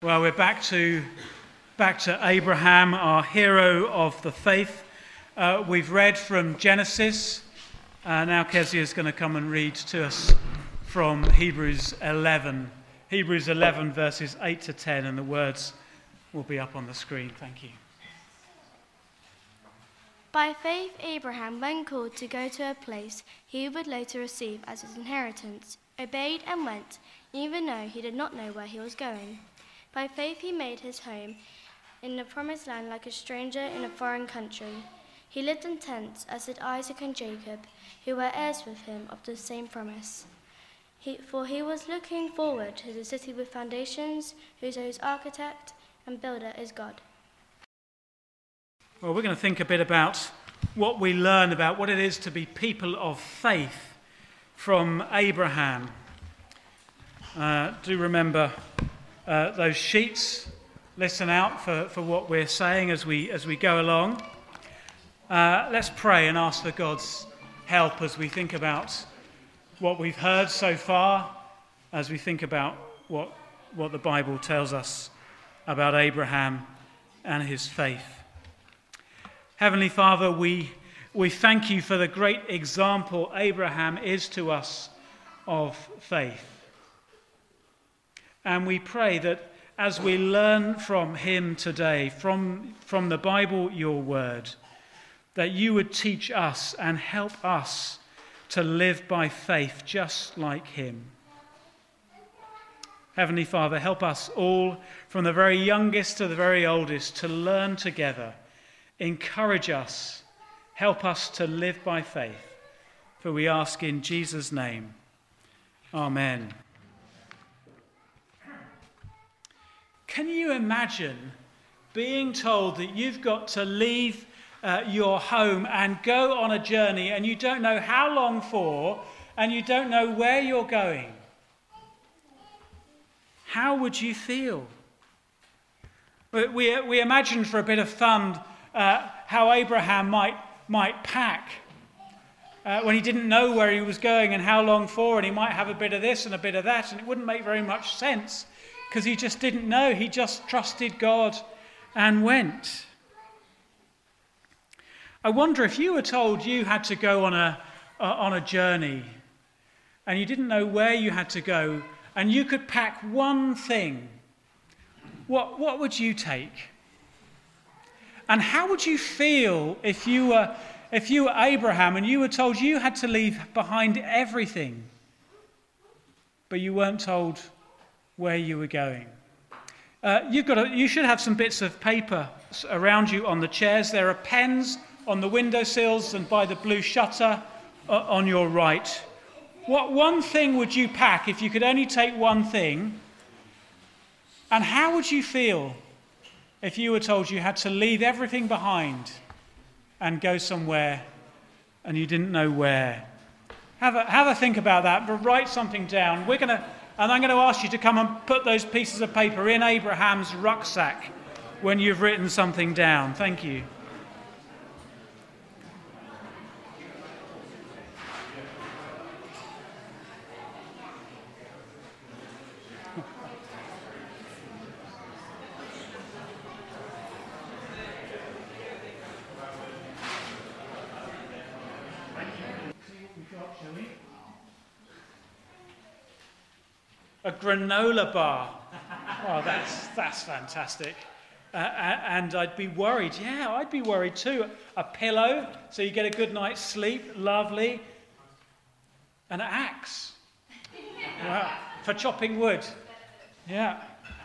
Well, we're back to Abraham, our hero of the faith. We've read from Genesis. Now Kezia is going to come and read to us from Hebrews 11. Hebrews 11 verses 8 to 10, and the words will be up on the screen. Thank you. By faith, Abraham, when called to go to a place he would later receive as his inheritance, obeyed and went, even though he did not know where he was going. By faith, he made his home in the promised land like a stranger in a foreign country. He lived in tents, as did Isaac and Jacob, who were heirs with him of the same promise. For he was looking forward to the city with foundations, whose architect and builder is God. Well, we're going to think a bit about what we learn about what it is to be people of faith from Abraham. Do remember those sheets. Listen out for what we're saying as we go along. Let's pray and ask for God's help as we think about what we've heard so far, as we think about what the Bible tells us about Abraham and his faith. Heavenly Father, we thank you for the great example Abraham is to us of faith. And we pray that as we learn from him today, from the Bible, your word, that you would teach us and help us to live by faith just like him. Heavenly Father, help us all, from the very youngest to the very oldest, to learn together. Encourage us. Help us to live by faith. For we ask in Jesus' name. Amen. Can you imagine being told that you've got to leave your home and go on a journey and you don't know how long for and you don't know where you're going? How would you feel? We imagine for a bit of fun how Abraham might pack when he didn't know where he was going and how long for, and he might have a bit of this and a bit of that, and it wouldn't make very much sense because he just didn't know. He just trusted God and went. I wonder if you were told you had to go on a journey and you didn't know where you had to go and you could pack one thing, what would you take? And how would you feel if you were Abraham and you were told you had to leave behind everything, but you weren't told where you were going? You should have some bits of paper around you on the chairs. There are pens on the windowsills and by the blue shutter on your right. What one thing would you pack if you could only take one thing? And how would you feel if you were told you had to leave everything behind and go somewhere and you didn't know where? Have a think about that, but write something down. And I'm going to ask you to come and put those pieces of paper in Abraham's rucksack when you've written something down. Thank you. A granola bar. Oh, that's fantastic. And I'd be worried. Yeah, I'd be worried too. A pillow, so you get a good night's sleep. Lovely. An axe. Wow. For chopping wood. Yeah.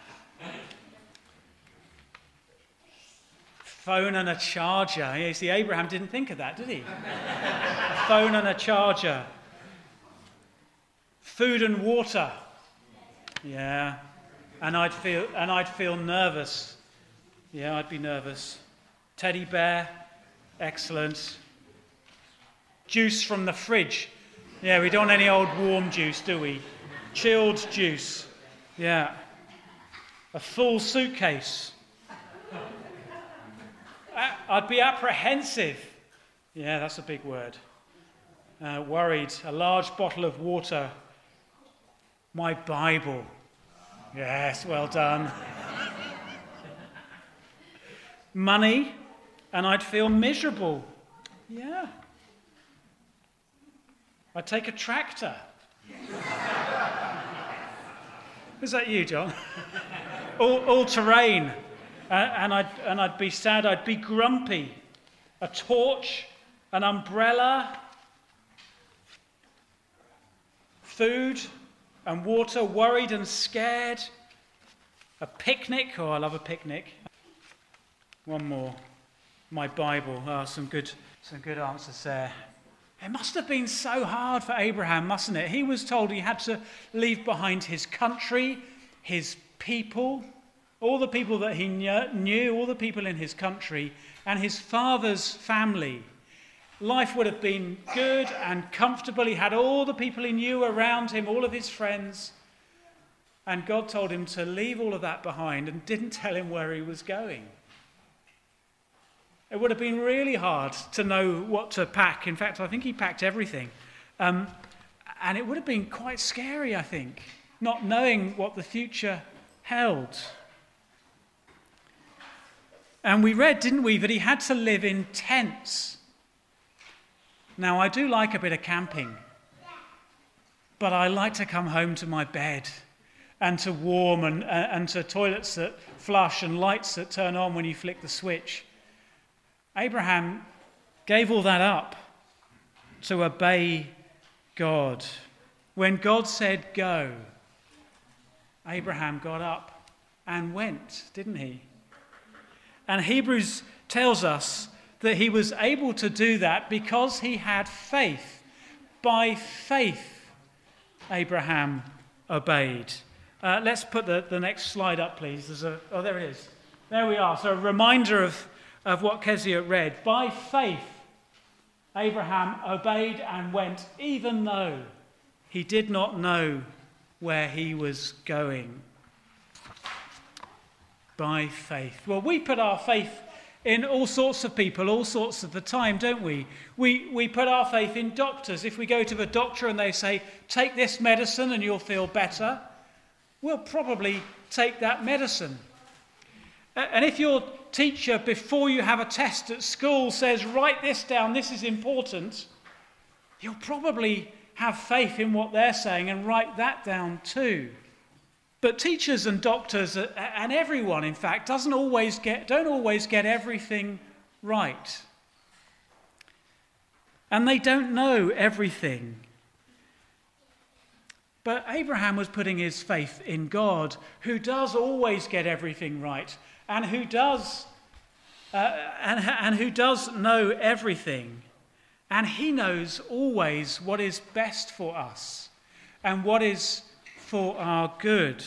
Phone and a charger. Yeah, you see, Abraham didn't think of that, did he? A phone and a charger. Food and water. Yeah, and I'd feel nervous. Yeah, I'd be nervous. Teddy bear, excellent. Juice from the fridge. Yeah, we don't want any old warm juice, do we? Chilled juice. Yeah. A full suitcase. I'd be apprehensive. Yeah, that's a big word. Worried. A large bottle of water. My Bible. Yes, well done. money, and I'd feel miserable. Yeah. I'd take a tractor. Is that you, John? all terrain. And I'd be sad, I'd be grumpy. A torch, an umbrella, food and water, worried and scared. A picnic, oh, I love a picnic. One more. My Bible. Oh, some good answers there. It must have been so hard for Abraham, mustn't it? He was told he had to leave behind his country, his people, all the people that he knew, all the people in his country, and his father's family. Life would have been good and comfortable. He had all the people he knew around him, all of his friends. And God told him to leave all of that behind and didn't tell him where he was going. It would have been really hard to know what to pack. In fact, I think he packed everything. And it would have been quite scary, I think, not knowing what the future held. And we read, didn't we, that he had to live in tents. Now, I do like a bit of camping, but I like to come home to my bed and to warm and to toilets that flush and lights that turn on when you flick the switch. Abraham gave all that up to obey God. When God said go, Abraham got up and went, didn't he? And Hebrews tells us that he was able to do that because he had faith. By faith, Abraham obeyed. Let's put the next slide up, please. There it is. There we are. So a reminder of what Kezia read. By faith, Abraham obeyed and went, even though he did not know where he was going. By faith. Well, we put our faith in all sorts of people, all sorts of the time, don't we? We put our faith in doctors. If we go to the doctor and they say, take this medicine and you'll feel better, we'll probably take that medicine. And if your teacher, before you have a test at school, says, write this down, this is important, you'll probably have faith in what they're saying and write that down too. But teachers and doctors and everyone, in fact, don't always get everything right. And they don't know everything. But Abraham was putting his faith in God, who does always get everything right, and who does know everything. And he knows always what is best for us and what is for our good.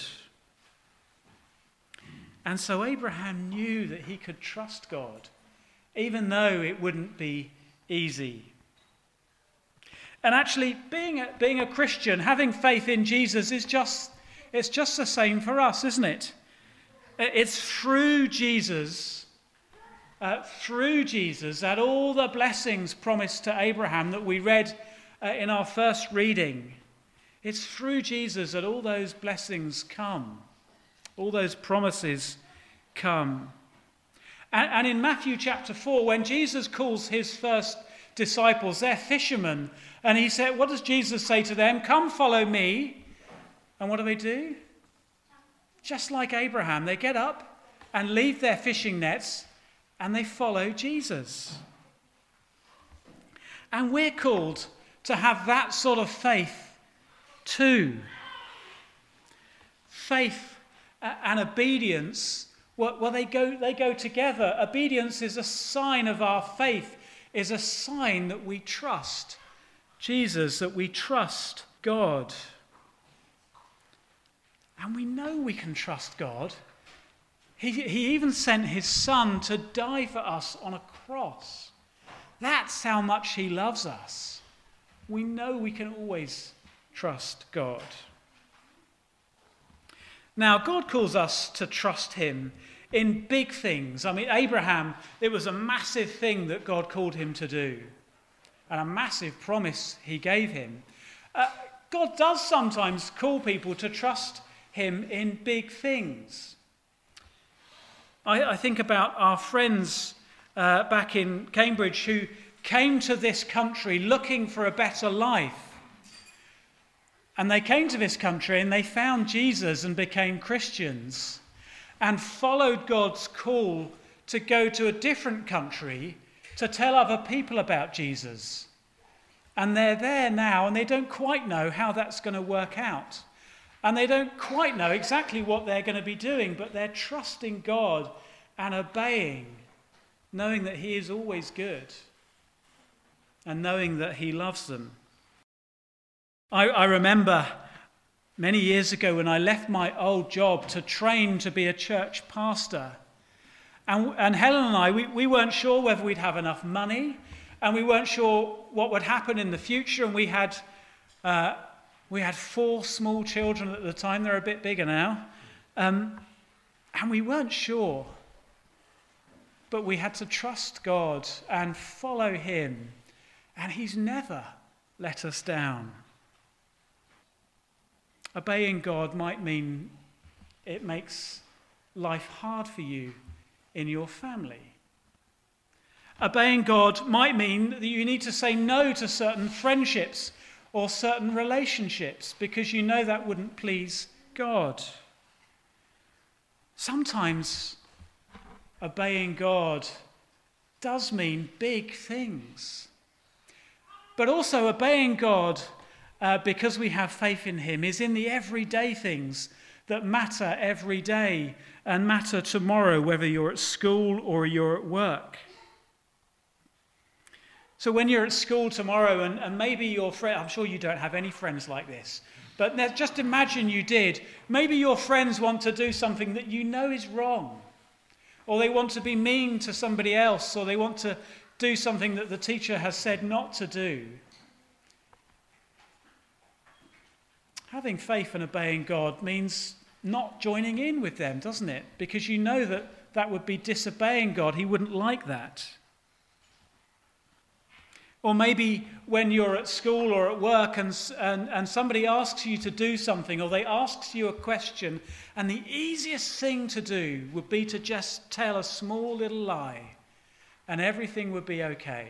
And so Abraham knew that he could trust God, even though it wouldn't be easy. And actually, being a Christian, having faith in Jesus it's just the same for us, isn't it? It's through Jesus that all the blessings promised to Abraham that we read in our first reading, it's through Jesus that all those blessings come, all those promises come. And in Matthew chapter 4, when Jesus calls his first disciples, they're fishermen, and he said, what does Jesus say to them? Come, follow me. And what do? Just like Abraham, they get up and leave their fishing nets and they follow Jesus. And we're called to have that sort of faith too. Faith and obedience, well, they go together. Obedience is a sign of our faith, is a sign that we trust Jesus, that we trust God. And we know we can trust God. He even sent his son to die for us on a cross. That's how much he loves us. We know we can always trust God. Now, God calls us to trust him in big things. I mean, Abraham, it was a massive thing that God called him to do, and a massive promise he gave him. God does sometimes call people to trust him in big things. I think about our friends back in Cambridge who came to this country looking for a better life. And they came to this country and they found Jesus and became Christians and followed God's call to go to a different country to tell other people about Jesus. And they're there now and they don't quite know how that's going to work out. And they don't quite know exactly what they're going to be doing, but they're trusting God and obeying, knowing that he is always good and knowing that he loves them. I remember many years ago when I left my old job to train to be a church pastor. And Helen and I, we weren't sure whether we'd have enough money, and we weren't sure what would happen in the future. And we had 4 small children at the time. They're a bit bigger now. And we weren't sure. But we had to trust God and follow him. And he's never let us down. Obeying God might mean it makes life hard for you in your family. Obeying God might mean that you need to say no to certain friendships or certain relationships because you know that wouldn't please God. Sometimes obeying God does mean big things. But also obeying God because we have faith in him is in the everyday things that matter every day and matter tomorrow, whether you're at school or you're at work. So when you're at school tomorrow and maybe your friend, I'm sure you don't have any friends like this, but just imagine you did. Maybe your friends want to do something that you know is wrong, or they want to be mean to somebody else, or they want to do something that the teacher has said not to do. Having faith and obeying God means not joining in with them, doesn't it? Because you know that would be disobeying God. He wouldn't like that. Or maybe when you're at school or at work and somebody asks you to do something, or they ask you a question, and the easiest thing to do would be to just tell a small little lie, and everything would be okay.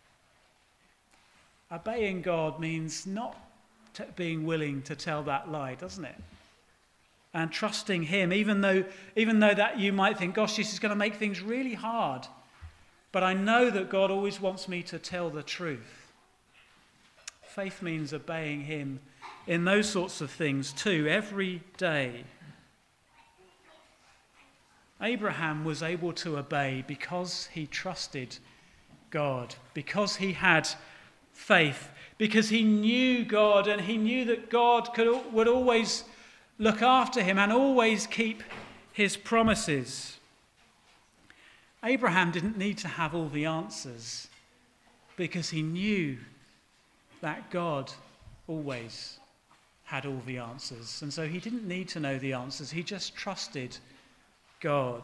Obeying God means not being willing to tell that lie, doesn't it? And trusting him, even though that you might think, gosh, this is going to make things really hard. But I know that God always wants me to tell the truth. Faith means obeying him in those sorts of things too, every day. Abraham was able to obey because he trusted God, because he had faith, because he knew God and he knew that God would always look after him and always keep his promises. Abraham didn't need to have all the answers because he knew that God always had all the answers. And so he didn't need to know the answers. He just trusted God.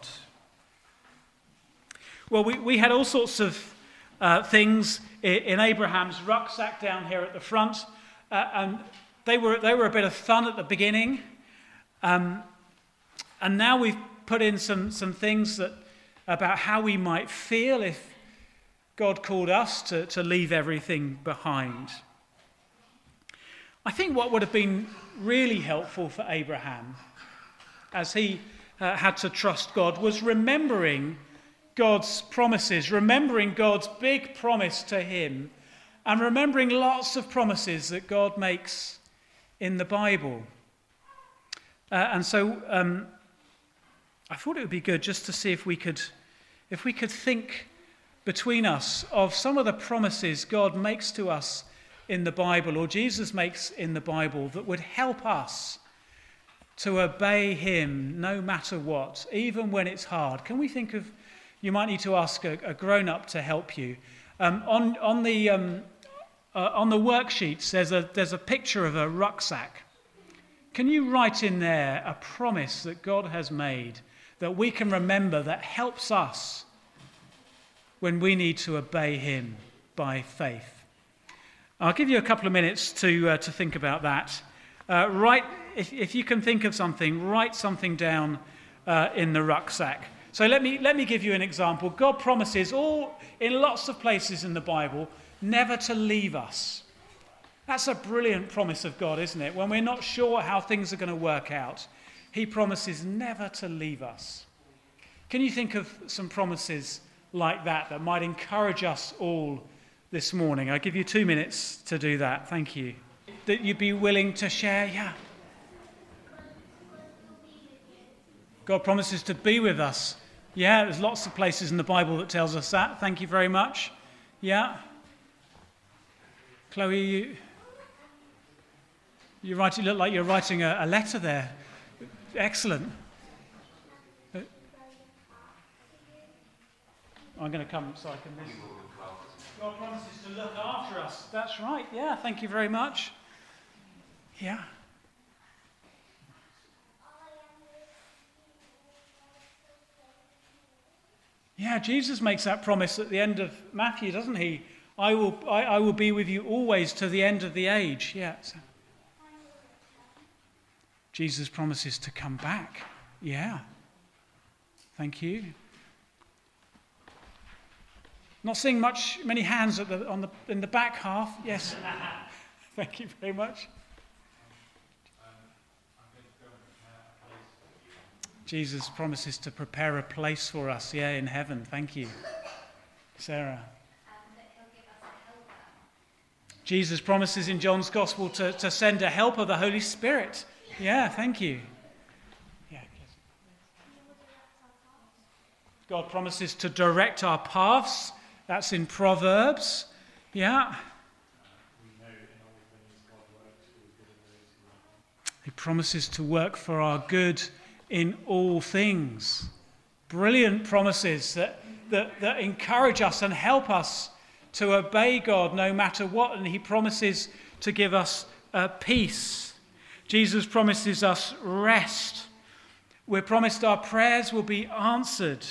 Well, we had all sorts of things in Abraham's rucksack down here at the front, and they were a bit of fun at the beginning, and now we've put in some things about how we might feel if God called us to leave everything behind. I think what would have been really helpful for Abraham as he had to trust God was remembering God's promises, remembering God's big promise to him, and remembering lots of promises that God makes in the Bible. And so I thought it would be good just to see if we could think between us of some of the promises God makes to us in the Bible, or Jesus makes in the Bible, that would help us to obey him no matter what, even when it's hard. Can we think of, you might need to ask a grown-up to help you. On the worksheets, there's a picture of a rucksack. Can you write in there a promise that God has made that we can remember that helps us when we need to obey him by faith? I'll give you a couple of minutes to think about that. If you can think of something, write something down in the rucksack So let me give you an example. God promises in lots of places in the Bible never to leave us. That's a brilliant promise of God, isn't it? When we're not sure how things are going to work out, he promises never to leave us. Can you think of some promises like that might encourage us all this morning? I'll give you 2 minutes to do that. Thank you. That you'd be willing to share? Yeah. God promises to be with us. Yeah, there's lots of places in the Bible that tells us that. Thank you very much. Yeah. Chloe, you look like you're writing a letter there. Excellent. I'm going to come so I can listen. God promises to look after us. That's right. Yeah, thank you very much. Yeah. Yeah, Jesus makes that promise at the end of Matthew, doesn't he? I will be with you always to the end of the age. Yeah. Jesus promises to come back. Yeah. Thank you. Not seeing many hands in the back half. Yes. Thank you very much. Jesus promises to prepare a place for us, in heaven. Thank you. Sarah. Jesus promises in John's Gospel to send a helper, the Holy Spirit. Yeah, thank you. Yeah. God promises to direct our paths. That's in Proverbs. Yeah. He promises to work for our good in all things. Brilliant promises that encourage us and help us to obey God no matter what. And he promises to give us peace. Jesus promises us rest. We're promised our prayers will be answered.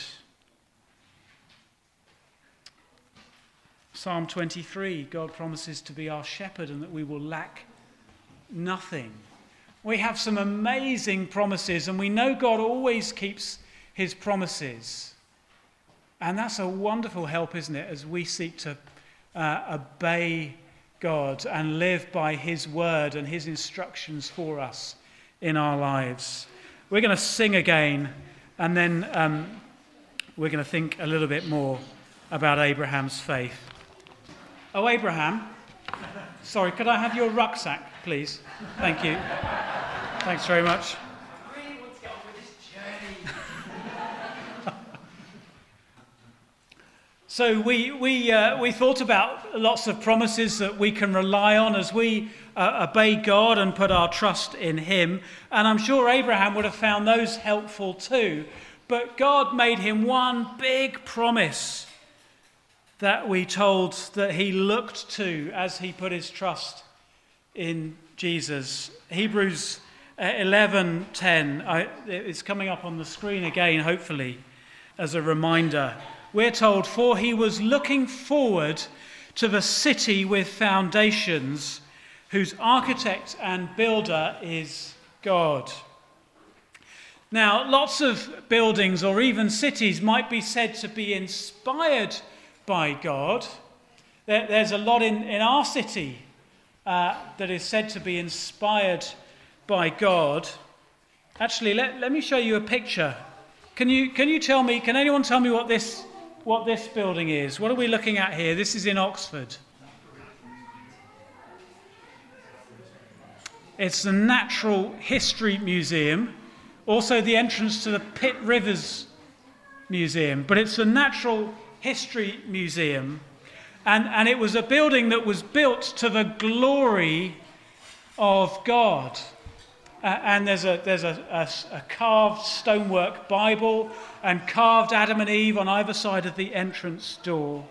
Psalm 23, God promises to be our shepherd and that we will lack nothing. We have some amazing promises, and we know God always keeps his promises. And that's a wonderful help, isn't it, as we seek to obey God and live by his word and his instructions for us in our lives. We're going to sing again, and then we're going to think a little bit more about Abraham's faith. Oh, Abraham. Sorry, could I have your rucksack, please? Thank you. Thanks very much. I really want to get on with this journey. So we thought about lots of promises that we can rely on as we obey God and put our trust in him. And I'm sure Abraham would have found those helpful too. But God made him one big promise that we told that he looked to as he put his trust in Jesus. Hebrews 11:10. It's coming up on the screen again, hopefully, as a reminder. We're told, for he was looking forward to the city with foundations, whose architect and builder is God. Now, lots of buildings or even cities might be said to be inspired by God. There's a lot in our city that is said to be inspired by God. Actually, let me show you a picture. Can anyone tell me what this building is? What are we looking at here? This is in Oxford. It's the Natural History Museum, also the entrance to the Pitt Rivers Museum, but it's the Natural History Museum, and it was a building that was built to the glory of God. And there's a carved stonework Bible and carved Adam and Eve on either side of the entrance door.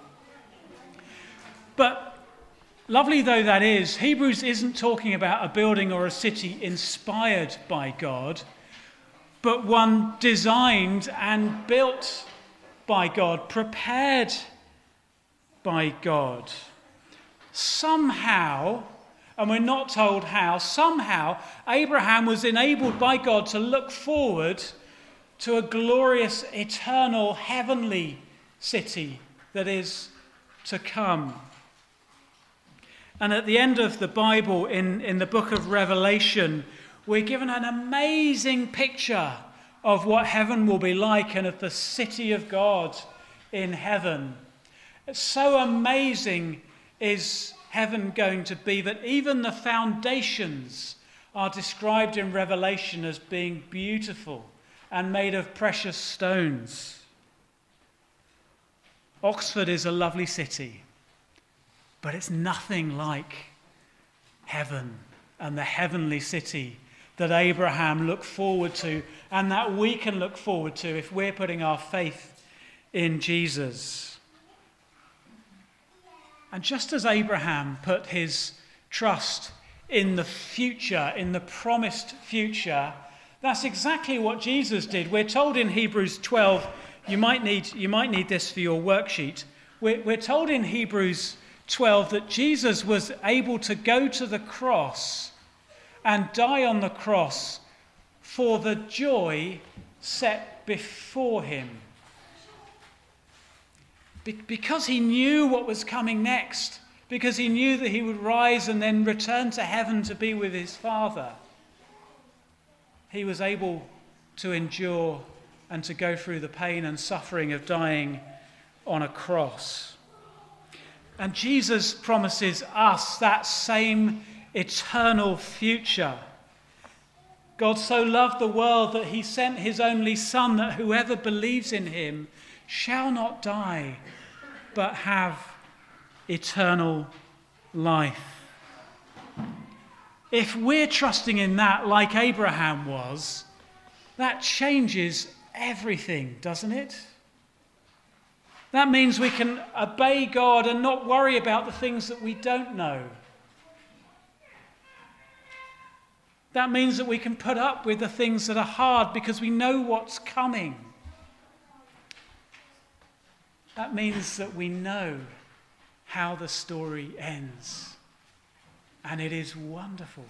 But lovely though that is, Hebrews isn't talking about a building or a city inspired by God, but one designed and built by God, prepared by God. Somehow, and we're not told how, somehow Abraham was enabled by God to look forward to a glorious, eternal, heavenly city that is to come. And at the end of the Bible, in the book of Revelation, we're given an amazing picture of what heaven will be like and of the city of God in heaven. So amazing is heaven going to be that even the foundations are described in Revelation as being beautiful and made of precious stones. Oxford is a lovely city, but it's nothing like heaven and the heavenly city that Abraham looked forward to and that we can look forward to if we're putting our faith in Jesus. And just as Abraham put his trust in the future, in the promised future, that's exactly what Jesus did. We're told in Hebrews 12, you might need this for your worksheet. We're told in Hebrews 12 that Jesus was able to go to the cross and die on the cross for the joy set before him. Because he knew what was coming next, because he knew that he would rise and then return to heaven to be with his Father, he was able to endure and to go through the pain and suffering of dying on a cross. And Jesus promises us that same eternal future. God so loved the world that he sent his only Son, that whoever believes in him shall not die, but have eternal life. If we're trusting in that like Abraham was, that changes everything, doesn't it? That means we can obey God and not worry about the things that we don't know. That means that we can put up with the things that are hard because we know what's coming. That means that we know how the story ends. And it is wonderful.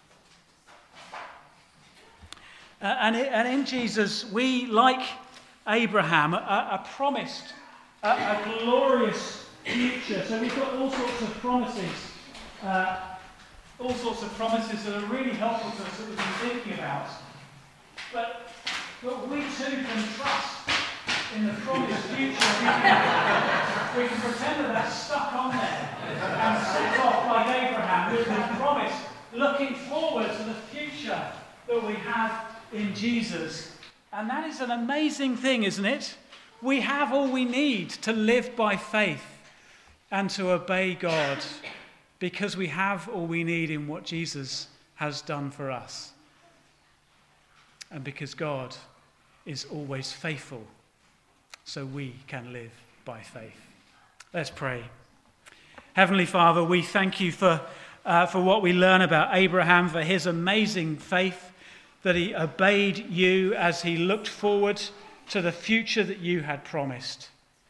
And in Jesus, we, like Abraham, are promised a glorious future. So we've got all sorts of promises that are really helpful to us that we've been thinking about. But we too can trust in the promised future. We can pretend that that's stuck on there and set off like Abraham with the promise, looking forward to the future that we have in Jesus. And that is an amazing thing, isn't it? We have all we need to live by faith and to obey God because we have all we need in what Jesus has done for us. And because God is always faithful, so we can live by faith. Let's pray. Heavenly Father, we thank you for what we learn about Abraham, for his amazing faith, that he obeyed you as he looked forward to the future that you had promised.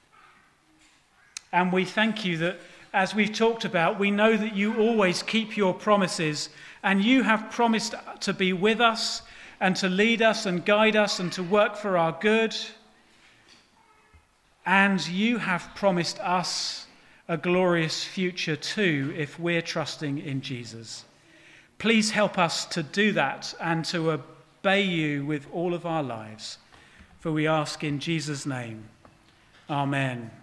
And we thank you that, as we've talked about, we know that you always keep your promises, and you have promised to be with us and to lead us and guide us and to work for our good. And you have promised us a glorious future too, if we're trusting in Jesus. Please help us to do that and to obey you with all of our lives. For we ask in Jesus' name. Amen.